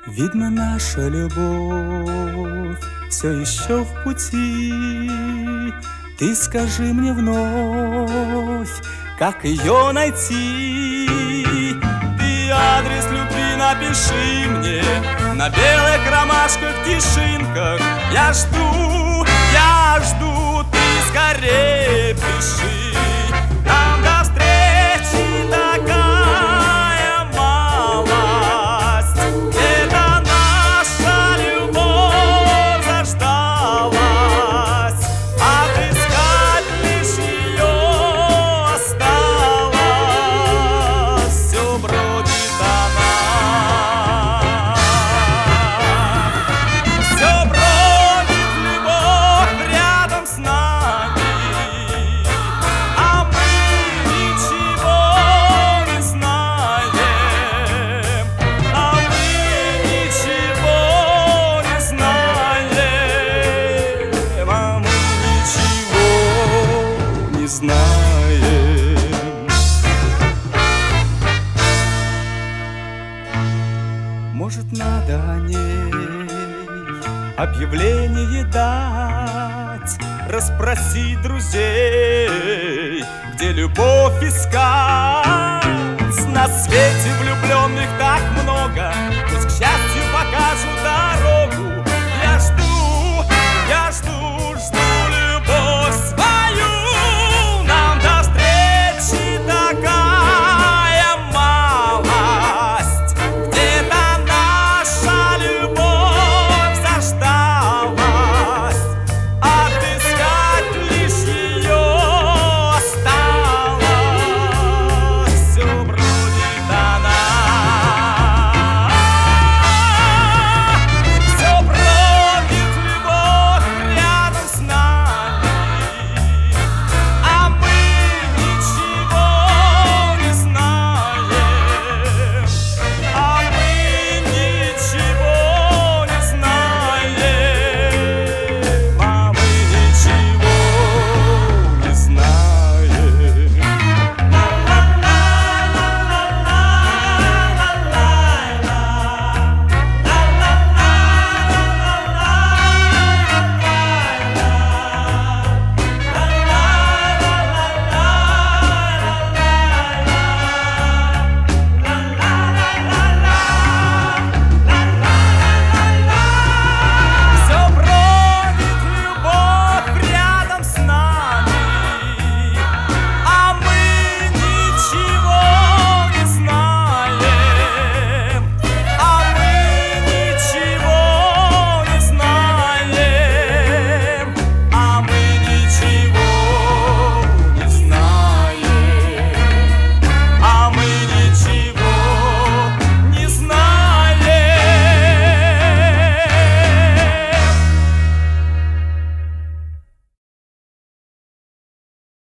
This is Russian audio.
Видно, наша любовь все еще в пути. Ты скажи мне вновь, как ее найти. Ты адрес любви напиши мне на белых ромашках, тишинках. Я жду, ты скорее пиши. Нам до встречи такая малость. Это наша любовь заждалась. Отыскать лишь ее осталось. Все бродит она. Все бродит любовь рядом с нами. А мы ничего не знаем. А мы ничего не знаем. А мы ничего не знаем. Может, надо о ней объявление дать, расспросить друзей, где любовь искать. На свете влюбленных так много,